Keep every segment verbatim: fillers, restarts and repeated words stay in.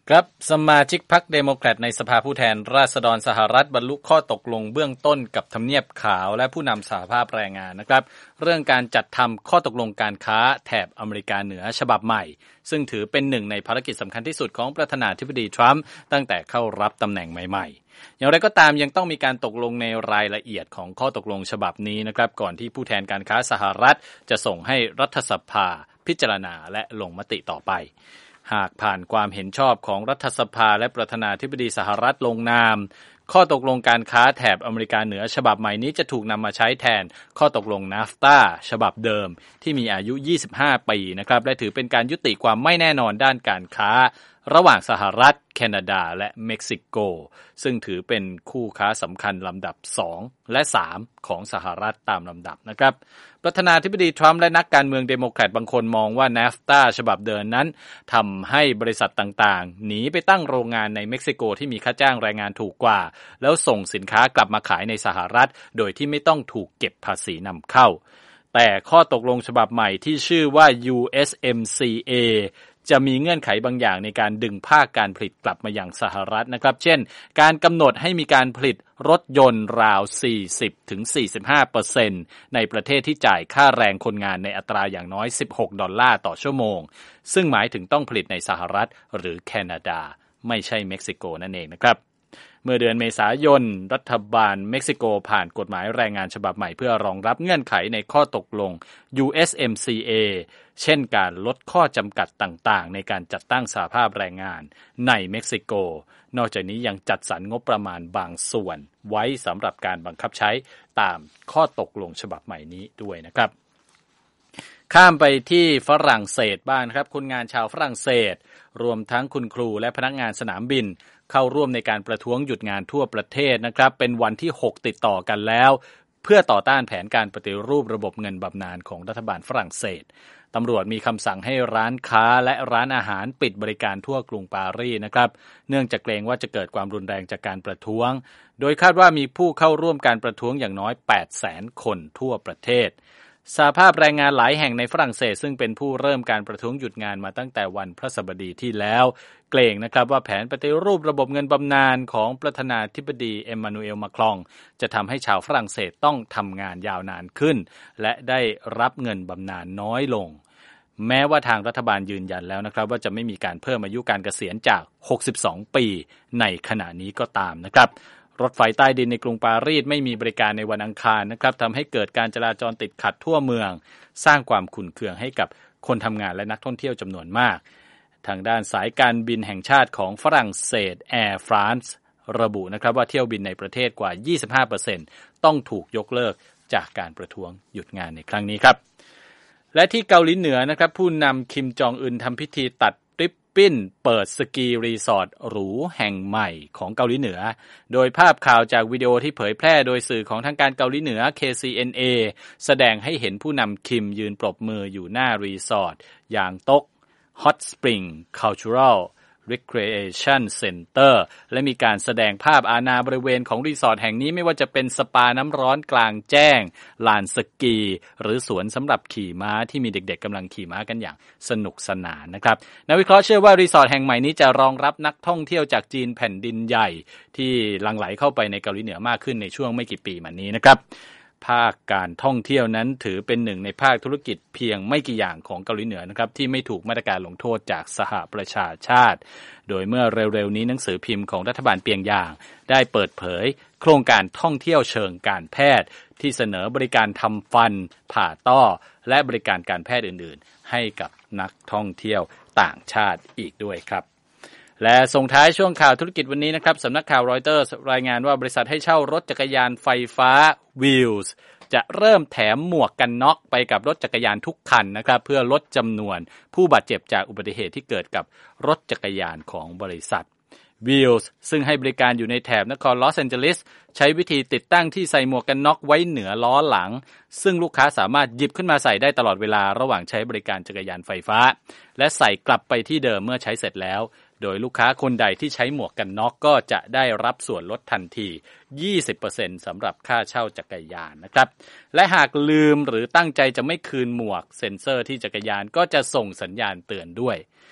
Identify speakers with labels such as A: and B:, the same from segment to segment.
A: ครับสมาชิกพรรคเดโมแครตในสภาผู้แทนราษฎรสหรัฐบรรลุข้อตกลงเบื้องต้นกับทำเนียบขาวและผู้นำสหภาพแรงงานนะครับเรื่องการจัดทำข้อตกลงการค้าแถบอเมริกาเหนือฉบับใหม่ซึ่งถือเป็นหนึ่งในภารกิจสำคัญที่สุดของประธานาธิบดีทรัมป์ตั้งแต่เข้ารับตำแหน่งใหม่ๆอย่างไรก็ตามยังต้องมีการตกลงในรายละเอียดของข้อตกลงฉบับนี้นะครับก่อนที่ผู้แทนการค้าสหรัฐจะส่งให้รัฐสภาพิจารณาและลงมติต่อไปหากผ่านความเห็นชอบของรัฐสภาและประธานาธิบดีสหรัฐลงนามข้อตกลงการค้าแถบอเมริกาเหนือฉบับใหม่นี้จะถูกนำมาใช้แทนข้อตกลง นาฟตา ฉบับเดิมที่มีอายุยี่สิบห้าปีนะครับและถือเป็นการยุติความไม่แน่นอนด้านการค้าระหว่างสหรัฐแคนาดาและเม็กซิโกซึ่งถือเป็นคู่ค้าสำคัญลำดับสองและสามของสหรัฐตามลำดับนะครับประธานาธิบดีทรัมป์และนักการเมืองเดโมแครตบางคนมองว่า นาฟตา ฉบับเดิมนั้นทำให้บริษัทต่างๆหนีไปตั้งโรงงานในเม็กซิโกที่มีค่าจ้างแรงงานถูกกว่าแล้วส่งสินค้ากลับมาขายในสหรัฐโดยที่ไม่ต้องถูกเก็บภาษีนำเข้าแต่ข้อตกลงฉบับใหม่ที่ชื่อว่า ยู เอส เอ็ม ซี เอ จะมีเงื่อนไขบางอย่างในการดึงภาคการผลิตกลับมาอย่างสหรัฐนะครับเช่นการกำหนดให้มีการผลิตรถยนต์ราว สี่สิบถึงสี่สิบห้าเปอร์เซ็นต์ ในประเทศที่จ่ายค่าแรงคนงานในอัตราอย่างน้อยสิบหกดอลลาร์ต่อชั่วโมงซึ่งหมายถึงต้องผลิตในสหรัฐหรือแคนาดาไม่ใช่เม็กซิโกนั่นเองนะครับเมื่อเดือนเมษายนรัฐบาลเม็กซิโกผ่านกฎหมายแรงงานฉบับใหม่เพื่อรองรับเงื่อนไขในข้อตกลง ยู เอส เอ็ม ซี เอ เช่นการลดข้อจำกัดต่างๆในการจัดตั้งสหภาพแรงงานในเม็กซิโกนอกจากนี้ยังจัดสรรงบประมาณบางส่วนไว้สำหรับการบังคับใช้ตามข้อตกลงฉบับใหม่นี้ด้วยนะครับข้ามไปที่ฝรั่งเศสบ้างครับคนงานชาวฝรั่งเศสรวมทั้งคุณครูและพนักงานสนามบินเข้าร่วมในการประท้วงหยุดงานทั่วประเทศนะครับเป็นวันที่หกติดต่อกันแล้วเพื่อต่อต้านแผนการปฏิรูประบบเงินบำนาญของรัฐบาลฝรั่งเศสตำรวจมีคำสั่งให้ร้านค้าและร้านอาหารปิดบริการทั่วกรุงปารีสนะครับเนื่องจากเกรงว่าจะเกิดความรุนแรงจากการประท้วงโดยคาดว่ามีผู้เข้าร่วมการประท้วงอย่างน้อย แปดแสน คนทั่วประเทศสหภาพแรงงานหลายแห่งในฝรั่งเศสซึ่งเป็นผู้เริ่มการประท้วงหยุดงานมาตั้งแต่วันพฤหัสบดีที่แล้วเกรงนะครับว่าแผนปฏิรูประบบเงินบำนาญของประธานาธิบดีเอ็มมานูเอลมาครองจะทำให้ชาวฝรั่งเศสต้องทำงานยาวนานขึ้นและได้รับเงินบำนาญน้อยลงแม้ว่าทางรัฐบาลยืนยันแล้วนะครับว่าจะไม่มีการเพิ่มอายุการเกษียณจากหกสิบสองปีในขณะนี้ก็ตามนะครับรถไฟใต้ดินในกรุงปารีสไม่มีบริการในวันอังคารนะครับทำให้เกิดการจราจรติดขัดทั่วเมืองสร้างความขุ่นเคืองให้กับคนทำงานและนักท่องเที่ยวจำนวนมากทางด้านสายการบินแห่งชาติของฝรั่งเศส Air France ระบุนะครับว่าเที่ยวบินในประเทศกว่า ยี่สิบห้าเปอร์เซ็นต์ ต้องถูกยกเลิกจากการประท้วงหยุดงานในครั้งนี้ครับและที่เกาหลีเหนือนะครับผู้นำคิมจองอึนทำพิธีตัดริบบิ้นเปิดสกีรีสอร์ทหรูแห่งใหม่ของเกาหลีเหนือโดยภาพข่าวจากวิดีโอที่เผยแพร่โดยสื่อของทางการเกาหลีเหนือ เค ซี เอ็น เอ แสดงให้เห็นผู้นำคิมยืนปรบมืออยู่หน้ารีสอร์ทอย่างโต๊ะ Hot Spring Cultural Recreation Center และมีการแสดงภาพอาณาบริเวณของรีสอร์ทแห่งนี้ไม่ว่าจะเป็นสปาน้ำร้อนกลางแจ้งลานสกีหรือสวนสำหรับขี่ม้าที่มีเด็กๆกำลังขี่ม้ากันอย่างสนุกสนานนะครับนักวิเคราะห์เชื่อว่ารีสอร์ทแห่งใหม่นี้จะรองรับนักท่องเที่ยวจากจีนแผ่นดินใหญ่ที่หลั่งไหลเข้าไปในเกาหลีเหนือมากขึ้นในช่วงไม่กี่ปีมานี้นะครับภาคการท่องเที่ยวนั้นถือเป็นหนึ่งในภาคธุรกิจเพียงไม่กี่อย่างของเกาหลีเหนือนะครับที่ไม่ถูกมาตรการลงโทษจากสหประชาชาติโดยเมื่อเร็วๆนี้หนังสือพิมพ์ของรัฐบาลเปียงยางได้เปิดเผยโครงการท่องเที่ยวเชิงการแพทย์ที่เสนอบริการทำฟันผ่าต้อและบริการการแพทย์อื่นๆให้กับนักท่องเที่ยวต่างชาติอีกด้วยครับและส่งท้ายช่วงข่าวธุรกิจวันนี้นะครับสำนักข่าวรอยเตอร์รายงานว่าบริษัทให้เช่ารถจักรยานไฟฟ้า Wheels จะเริ่มแถมหมวกกันน็อกไปกับรถจักรยานทุกคันนะครับเพื่อลดจำนวนผู้บาดเจ็บจากอุบัติเหตุที่เกิดกับรถจักรยานของบริษัท Wheels ซึ่งให้บริการอยู่ในแถบนครลอสแอนเจลิสใช้วิธีติดตั้งที่ใส่หมวกกันน็อกไว้เหนือล้อหลังซึ่งลูกค้าสามารถหยิบขึ้นมาใส่ได้ตลอดเวลาระหว่างใช้บริการจักรยานไฟฟ้าและใส่กลับไปที่เดิมเมื่อใช้เสร็จแล้วโดยลูกค้าคนใดที่ใช้หมวกกันน็อกก็จะได้รับส่วนลดทันที ยี่สิบเปอร์เซ็นต์ สำหรับค่าเช่าจักรยานนะครับและหากลืมหรือตั้งใจจะไม่คืนหมวกเซ็นเซอร์ที่จักรยานก็จะส่งสัญญาณเตือนด้วย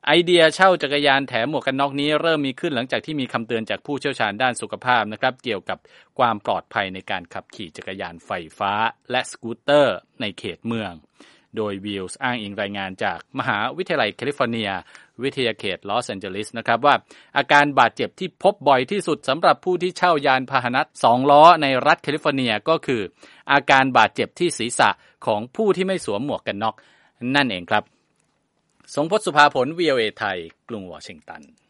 A: ไอเดียเช่าจักรยานแถมหมวกกันน็อกนี้เริ่มมีขึ้นหลังจากที่มีคำเตือนจากผู้เชี่ยวชาญด้านสุขภาพนะครับเกี่ยวกับความปลอดภัยในการขับขี่จักรยานไฟฟ้าและสกูตเตอร์ในเขตเมืองโดย Wheels อ้างอิงรายงานจากมหาวิทยาลัยแคลิฟอร์เนียวิทยาเขตลอสแอนเจลิสนะครับว่าอาการบาดเจ็บที่พบบ่อยที่สุดสำหรับผู้ที่เช่ายานพาหนะสองล้อในรัฐแคลิฟอร์เนียก็คืออาการบาดเจ็บที่ศีรษะของผู้ที่ไม่สวมหมวกกันน็อกนั่นเองครับทรงพจน์ สุภาผล วี โอ เอ ไทยกรุงวอชิงตัน